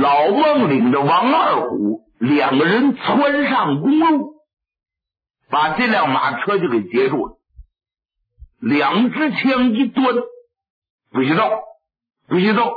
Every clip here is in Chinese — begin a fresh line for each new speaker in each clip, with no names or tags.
老孟领着王二虎两个人窜上公路，把这辆马车就给截住了。两支枪一端，不许动，不许动！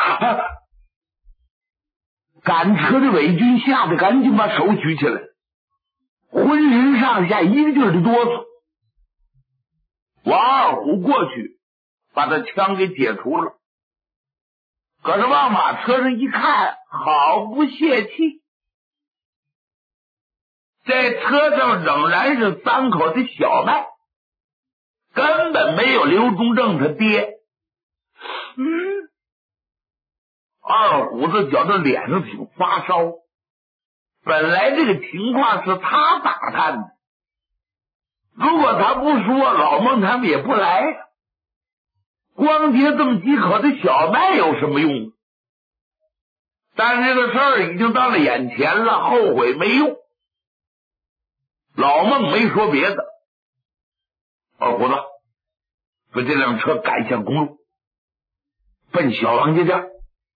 赶车的伪军吓得赶紧把手举起来，浑身上下一个劲儿的哆嗦。王二虎过去把他枪给解除了，可是往马车上一看，好不泄气。在车上仍然是3口的小麦，根本没有刘忠正他爹。二虎子觉得脸上挺发烧，本来这个情况是他打探的，如果他不说，老孟他们也不来，光接这么几口的小麦有什么用？但这个事儿已经到了眼前了，后悔没用。老孟没说别的，二虎子把这辆车改向公路，奔小王家店。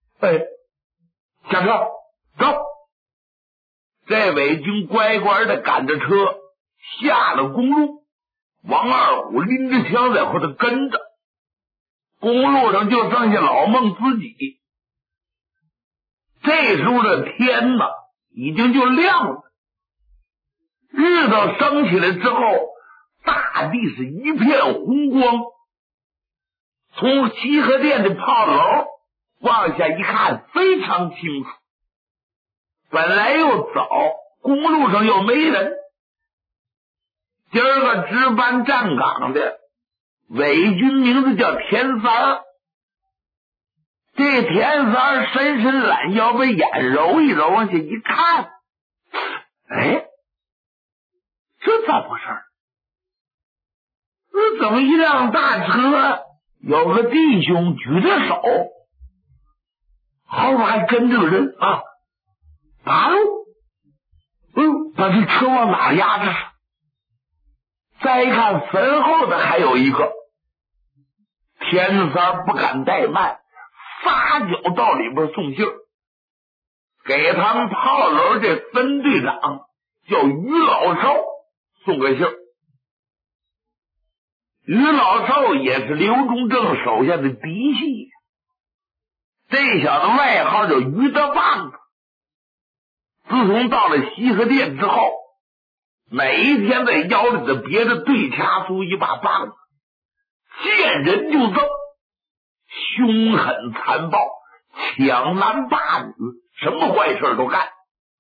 下车走。这伪军乖乖的赶着车下了公路，王二虎拎着枪在后头跟着。公路上就剩下老孟自己。这时候的天呐，已经就亮了。日头升起来之后，大地是一片红光。从西河店的炮楼往下一看，非常清楚。本来又早，公路上又没人。今儿个值班站岗的伪军名字叫田三儿。这田三儿伸伸懒腰，把眼揉一揉，往下一看，这咋回事？怎么一辆大车有个弟兄举着手，后边还跟着个人啊？八路，把这车往哪压着？再一看，身后的还有一个。田三不敢怠慢，撒脚到里边送信儿，给他们炮楼这分队长叫于老少送个信儿。于老少也是刘忠正手下的嫡系，这小子外号叫于大棒子。自从到了西河店之后，每一天在腰里的别的对掐出一把棒子，见人就揍，凶狠残暴，抢男霸女，什么坏事都干。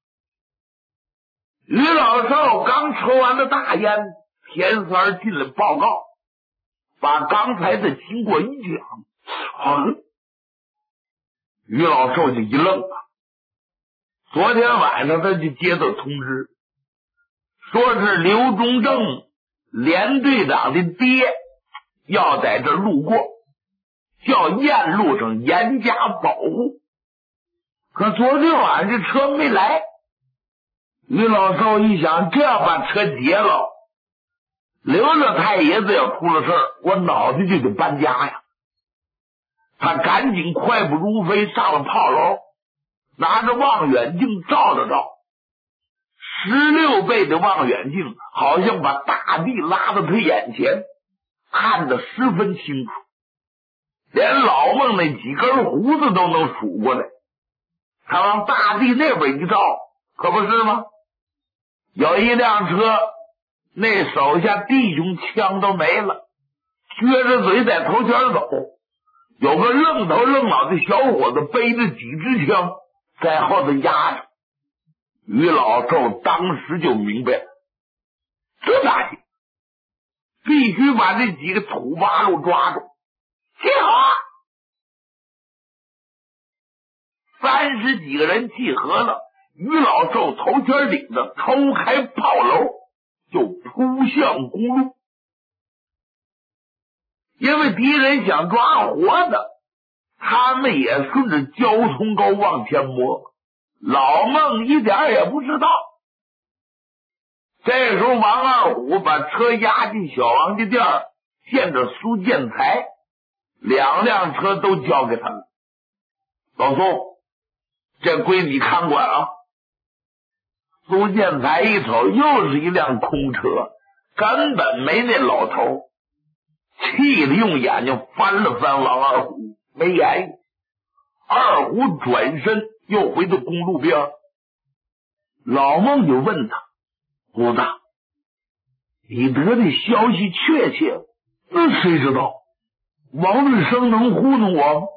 于老少刚抽完了大烟，田三进来报告，把刚才的经过一讲，于老少就一愣啊。昨天晚上他就接到通知，说是刘忠正连队长的爹要在这路过，叫沿路上严加保护。可昨天晚上这车没来，于老少一想，这样把车劫了，刘老太爷子要出了事儿，我脑袋就得搬家呀。他赶紧快步如飞上了炮楼，拿着望远镜照了照，16倍的望远镜好像把大地拉到他眼前，看得十分清楚，连老孟那几根胡子都能数过来。他往大地那边一照，可不是吗？有一辆车，那手下弟兄枪都没了，撅着嘴在头前走，有个愣头愣脑的小伙子背着几支枪在后头压着。于老寿当时就明白了，这咋行？必须把这几个土八路抓住。集合！30几个人集合了，于老寿头前领着抽开炮楼，就扑向公路。因为敌人想抓活的，他们也顺着交通沟往前摸，老孟一点也不知道。这时候王二虎把车押进小王家店，见着苏建才，2辆车都交给他了。老宋， 这归你看管啊。苏建才一瞅，又是一辆空车，根本没那老头，气得用眼睛翻了翻王二虎，没言语。二虎转身又回到公路边，老孟就问他：虎子，你得的消息确切？那谁知道？王日生能糊弄我吗？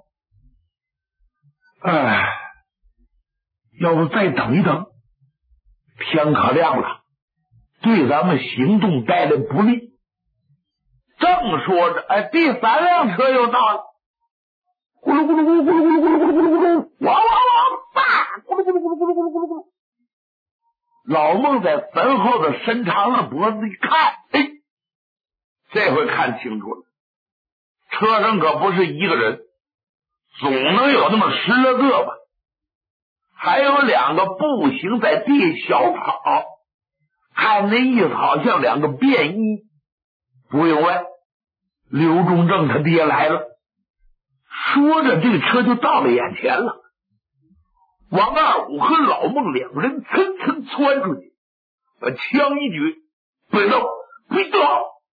哎，要不再等一等，天可亮了，对咱们行动带来不利。正说着，哎，第3辆车又到了，咕噜咕噜咕噜咕噜咕噜咕噜咕噜咕噜咕噜，哇哇哇，叭，咕噜咕噜咕噜咕噜咕噜咕噜咕噜。老孟在坟后的伸长了脖子一看，哎，这回看清楚了，车上可不是一个人，总能有那么10来个吧，还有2个步行在地小跑，看那意思好像2个便衣。不用问，刘忠正他爹来了。说着，这个车就到了眼前了。王二虎和老孟2人蹭蹭窜出去，把枪一举，别动，别动！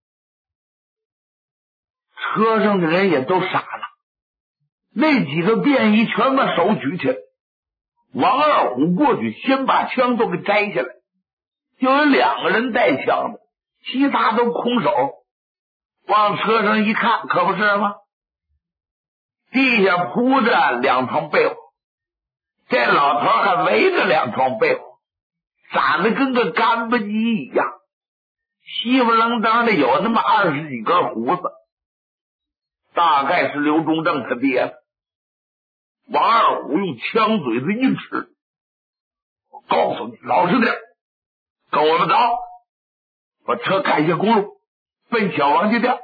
车上的人也都傻了，那几个便衣全把手举起来。王二虎过去先把枪都给摘下来，就有2个人带枪的，其他都空手。往车上一看，可不是吗？地下铺着2床被窝，这老头还围着2床被窝，长得跟个干巴鸡一样，稀不楞当的有那么20几根胡子，大概是刘忠正他爹了。王二虎用枪嘴子一指：我告诉你，老实点，跟我们走，把车开下公路，奔小王家店。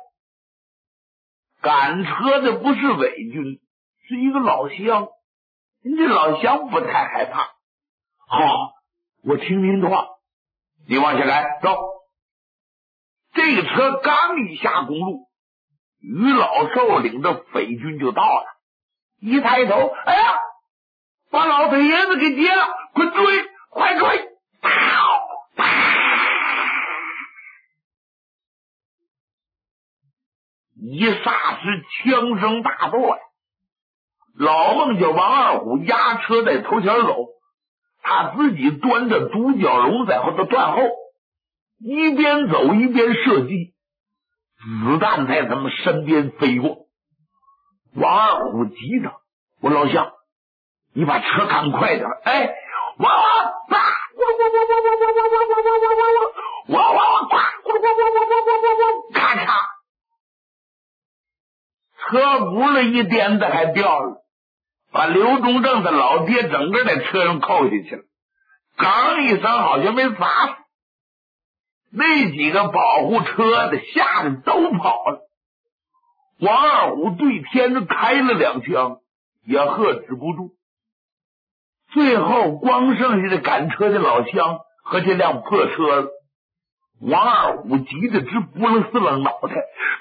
赶车的不是伪军，是一个老乡。人家老乡不太害怕。好，我听您的话，你往下开，走。这个车刚一下公路，于老寿领着匪军就到了。一抬头，哎呀，把老贼爷子给劫了，快追，快追！一霎时枪声大作呀！老孟叫王二虎压车在头前走，他自己端着独角龙在后头断后，一边走一边射击，子弹在他们身边飞过。王二虎急着：我老乡，你把车赶快点！哎，哇哇啪！哇哇哇啪！咔嚓！车轱辘一颠子还掉了，把刘忠正的老爹整个在车上扣下去了，刚一声好像没砸死。那几个保护车的吓得都跑了。王二虎对天子开了2枪，也喝止不住。最后光剩下的赶车的老乡和这辆破车了。王二虎急得直扑棱四棱脑袋，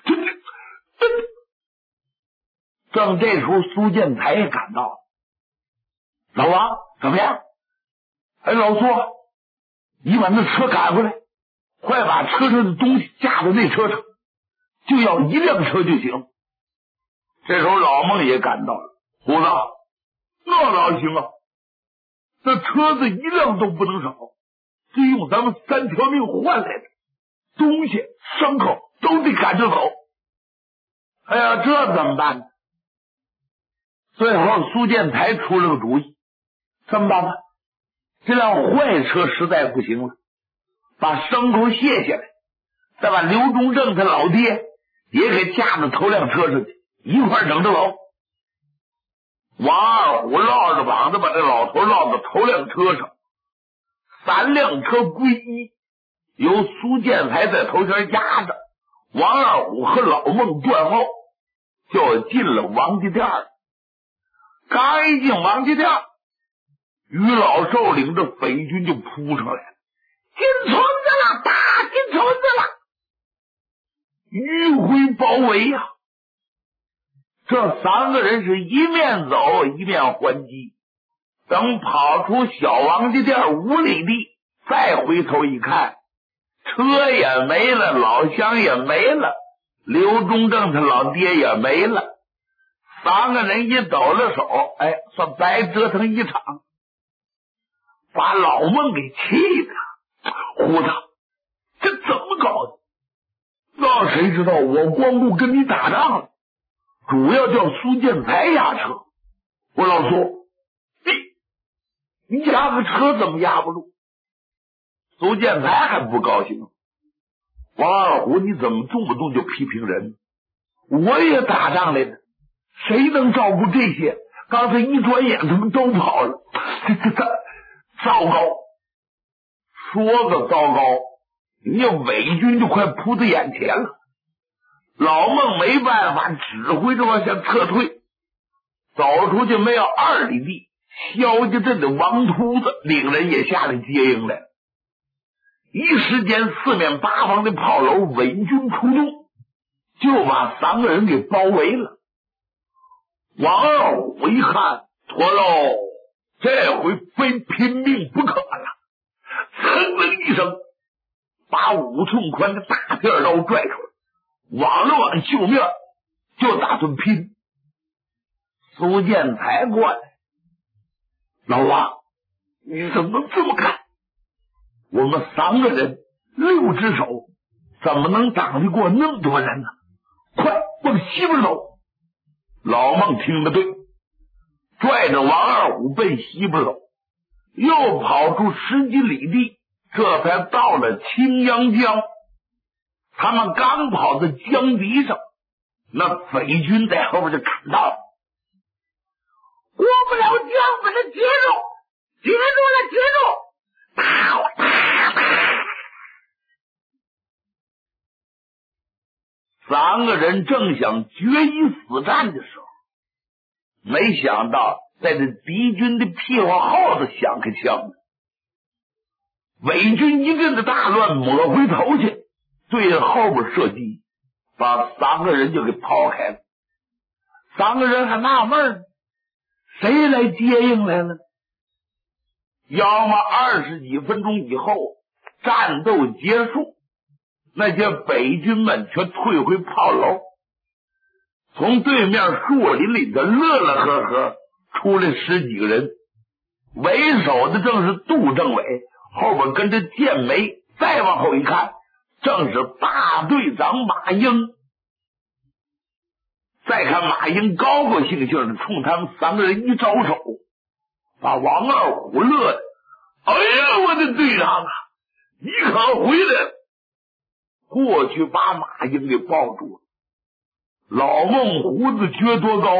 正这时候苏建才也赶到了。老王怎么样？哎，老苏，你把那车赶回来，快把车上的东西架在那车上，就要1辆车就行。这时候老孟也赶到了。虎子，那哪行啊？这车子1辆都不能少，是用咱们3条命换来的，东西牲口都得赶着走。哎呀，这怎么办呢？最后苏建才出了个主意，这么办吧，这辆坏车实在不行了，把牲口卸下来，再把刘忠正他老爹也给架到头辆车上去，一块整着走。王二虎绕着膀子把这老头绕到头辆车上，3辆车归一，由苏建才在头前压着，王二虎和老孟断后，就进了王家店了。刚一进王家店，于老寿领着匪军就扑上来了，进村子了，打进村子了，迂回包围呀！这3个人是一面走一面还击， 等跑出小王家店5里地，再回头一看，车也没了，老乡也没了，刘忠正他老爹也没了。3个人一抖了手，算白折腾一场，把老孟给气的。胡子，这怎么搞的？那谁知道我光顾跟你打仗了，主要叫苏建才压车。我老苏，你压个车怎么压不住？苏建才还不高兴。王二虎，你怎么动不动就批评人？我也打仗来的，谁能照顾这些？刚才一转眼他们都跑了，这糟糕！说个糟糕，人家伪军就快扑在眼前了。老孟没办法，指挥着往下撤退。走出去没有2里地，萧家镇的王秃子领人也下来接应来了。一时间4面8方的炮楼伪军出动，就把3个人给包围了。王二虎一看，妥喽，这回非拼命不可了，噌楞一声把5寸宽的大片刀拽出来，往了往袖面，就打算拼。苏建才过来，老王，你怎么这么干？我们3个人6只手，怎么能挡得过那么多人呢？快往西边走！老孟听得对，拽着王二虎奔西边走，又跑出10几里地，这才到了青阳江。他们刚跑到江堤上，那匪军在后边就赶到了。过不了江，把他截住！截住了，截住！3个人正想决一死战的时候，没想到在这敌军的屁股后头响开枪，伪军一阵的大乱，抹回头去，对后边射击，把3个人就给抛开了。3个人还纳闷呢，谁来接应来了？要么20几分钟以后，战斗结束，那些北军们却退回炮楼，从对面树林里头乐乐呵呵出来10几个人，为首的正是杜政委，后边跟着建梅，再往后一看，正是大队长马英。再看马英高高兴兴的冲他们3个人一招手，把王二虎乐的，哎呀，我的队长啊，你可回来了！过去把马英给抱住了。老孟胡子撅多高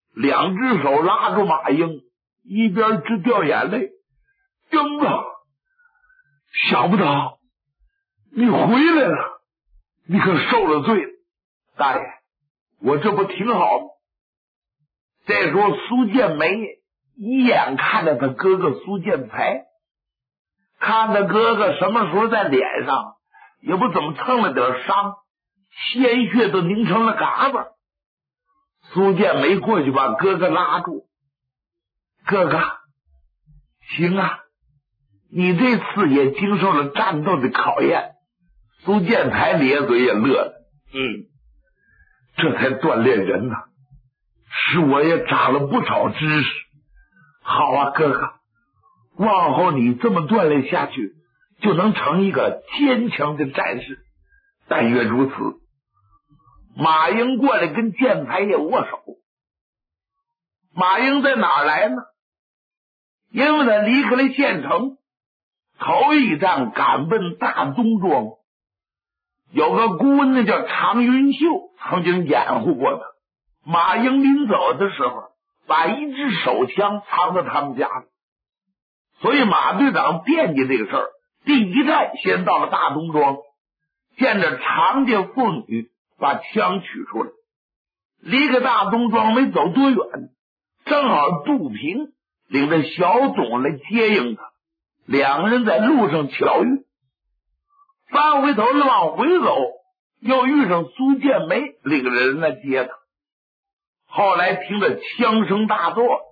，2只手拉住马英，一边直掉眼泪。英子，想不到你回来了，你可受了罪了。大爷，我这不挺好吗？再说苏建梅一眼看着他哥哥苏建才，看他哥哥什么时候在脸上也不怎么蹭了点伤，鲜血都凝成了嘎巴。苏建梅过去把哥哥拉住，哥哥，行啊，你这次也经受了战斗的考验。苏建才咧嘴也乐了，这才锻炼人呐，使我也长了不少知识。好啊，哥哥，往后你这么锻炼下去，就能成一个坚强的战士。但愿如此。马英过来跟建才也握手。马英在哪儿来呢？因为他离开了县城，头一站赶奔大东庄。有个姑娘叫常云秀，曾经掩护过他。马英临走的时候，把1支手枪藏在他们家里，所以马队长惦记这个事儿，第一站先到了大东庄，见着常家妇女，把枪取出来。离开大东庄没走多远，正好杜平领着小董来接应他，2个人在路上巧遇。翻回头来往回走，又遇上苏建梅领着人来接他。后来听着枪声大作，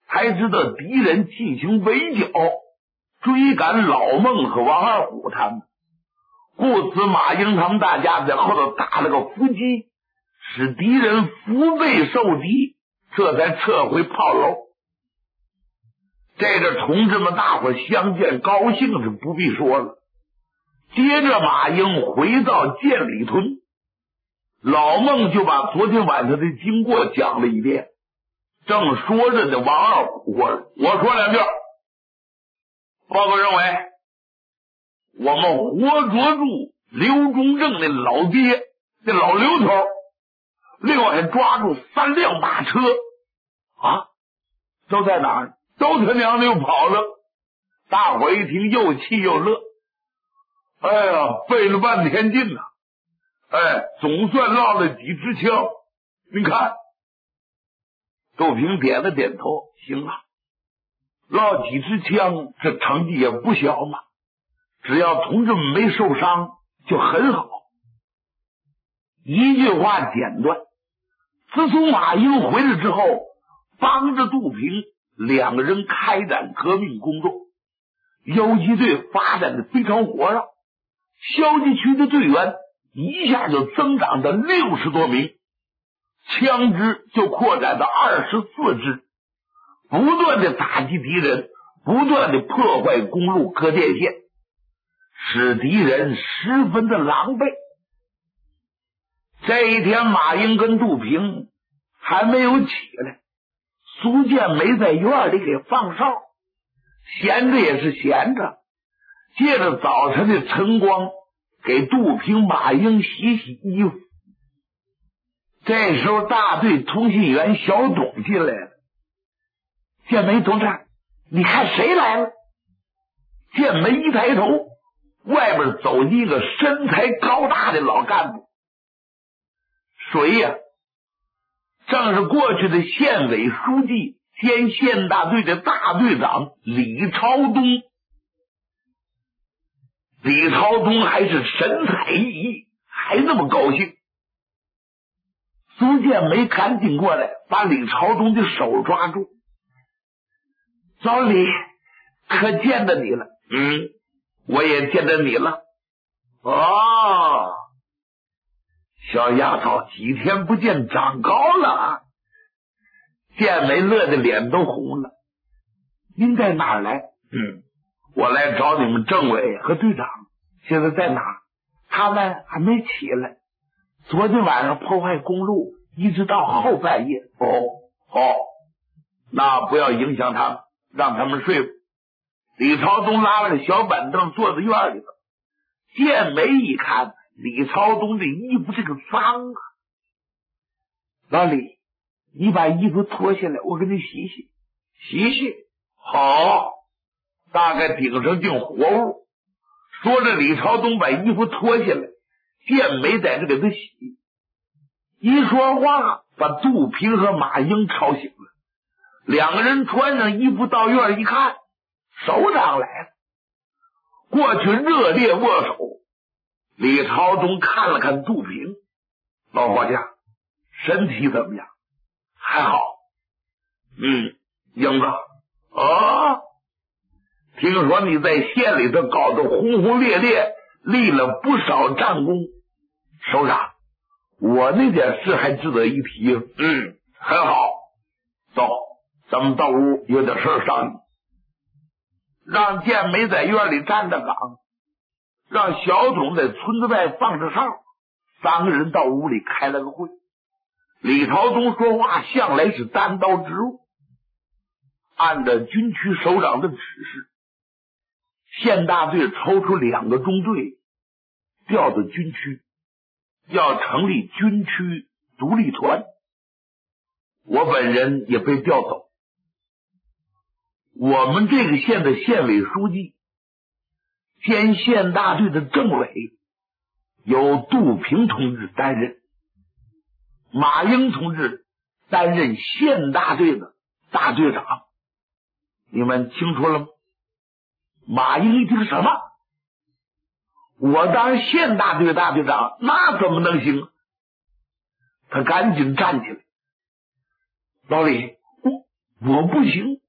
才知道敌人进行围剿，追赶老孟和王二虎他们。故此马英他们大家在后头打了个伏击，使敌人腹背受敌，这才撤回炮楼。这个同志们大伙相见高兴是不必说了。接着马英回到建里屯，老孟就把昨天晚上的经过讲了一遍。正说着的，王二虎过来，我说两句。报告认为，我们活捉住刘忠正的老爹，这老刘头，另外还抓住3辆马车啊，都在哪儿？都他娘的又跑了。大伙一听又气又乐。哎呀，费了半天劲呐！总算落了几支枪。你看，杜平点了点头，行了，落几支枪，这成绩也不小嘛。只要同志们没受伤，就很好。一句话简短。自从马英回来之后，帮着杜平2个人开展革命工作，游击队发展的非常火热，萧集区的队员一下就增长到60多名，枪支就扩展到24支，不断的打击敌人，不断的破坏公路割电线，使敌人十分的狼狈。这一天，马英跟杜平还没有起来，苏建没在院里给放哨，闲着也是闲着，借着早晨的晨光给杜平、马英洗洗衣服。这时候大队通信员小董进来了，建梅同志，你看谁来了？建梅一抬头，外边走进一个身材高大的老干部。谁呀？正是过去的县委书记兼县大队的大队长李朝东。李朝东还是神采奕奕，还那么高兴。苏建梅赶紧过来，把李朝东的手抓住。老李，可见得你了。我也见得你了。哦，小丫头几天不见长高了啊！建梅乐得脸都红了。您在哪儿来？我来找你们政委和队长，现在在哪儿？他们还没起来。昨天晚上破坏公路，一直到后半夜。那不要影响他们，让他们睡吧。李朝东拉了个小板凳坐在院里头。建梅一看李朝东的衣服这个脏啊，老李，你把衣服脱下来，我给你洗洗。洗洗？好，大概顶上进活物。说着，李朝东把衣服脱下来，建梅在这给他洗。一说话，把杜平和马英吵醒了。2个人穿上衣服到院一看，首长来了，过去热烈握手。李朝东看了看杜平，老伙计，身体怎么样？还好。英子，听说你在县里头搞得轰轰烈烈，立了不少战功。首长，我那点事还值得一提。很好。走，咱们到屋，有点事商议。让建梅在院里站着岗，让小董在村子外放着哨。3个人到屋里开了个会。李朝东说话向来是单刀直入，按照军区首长的指示，县大队抽出2个中队调到军区，要成立军区独立团。我本人也被调走。我们这个县的县委书记兼县大队的政委由杜平同志担任，马英同志担任县大队的大队长。你们清楚了吗？马英一听什么？我当县大队大队长，那怎么能行？他赶紧站起来。老李，我不行。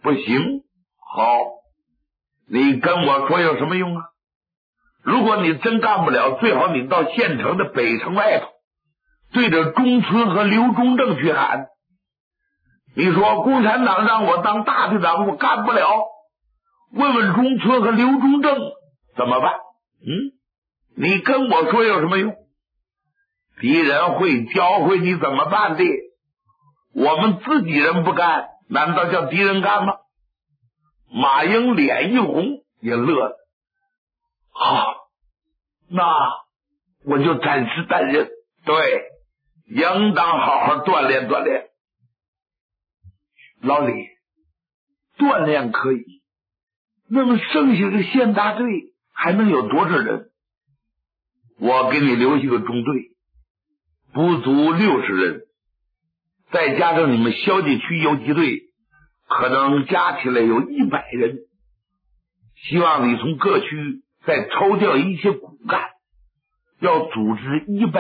不行。好，你跟我说有什么用啊？如果你真干不了，最好你到县城的北城外头，对着中村和刘忠正去喊，你说共产党让我当大队长，我干不了，问问中村和刘忠正怎么办？你跟我说有什么用？敌人会教会你怎么办的，我们自己人不干，难道叫敌人干吗？马英脸一红，也乐了。好，那我就暂时担任。对，应当好好锻炼锻炼。老李，锻炼可以，那么剩下的县大队还能有多少人？我给你留下个中队，不足60人，再加上你们消解区游击队，可能加起来有100人。希望你从各区再抽调一些骨干，要组织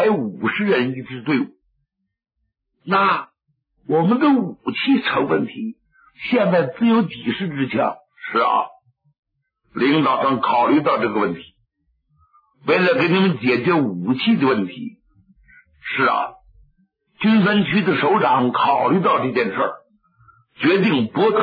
150人一支队伍。那我们的武器成问题，现在只有几十支枪。是啊，领导层考虑到这个问题，为了给你们解决武器的问题。是啊，军分区的首长考虑到这件事儿，决定拨出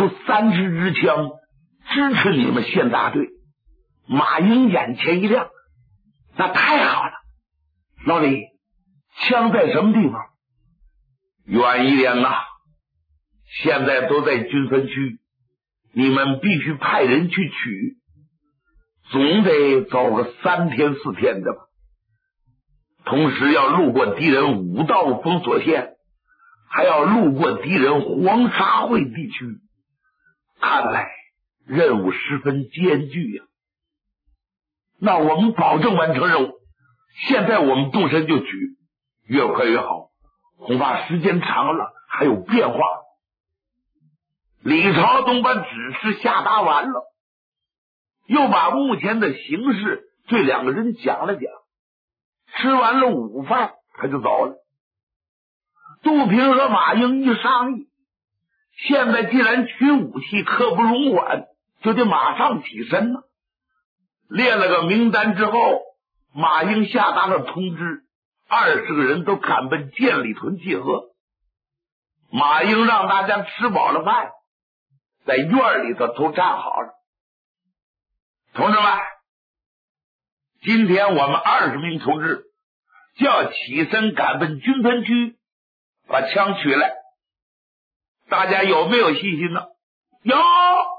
30支枪支持你们县大队。马英眼前一亮，那太好了。老李，枪在什么地方？远一点呐，现在都在军分区，你们必须派人去取，总得走个3天4天的吧。同时要路过敌人5道封锁线，还要路过敌人黄沙会地区，看来任务十分艰巨呀。那我们保证完成任务，现在我们动身就取，越快越好，恐怕时间长了还有变化。李朝东把指示下达完了，又把目前的形势对2个人讲了讲。吃完了午饭，他就走了。杜平和马英一商议，现在既然取武器刻不容缓，就得马上起身了。列了个名单之后，马英下达了通知，20个人都赶奔建里屯集合。马英让大家吃饱了饭，在院里头都站好了。同志们，今天我们20名同志就要起身赶奔军分区，把枪取来。大家有没有信心呢？有。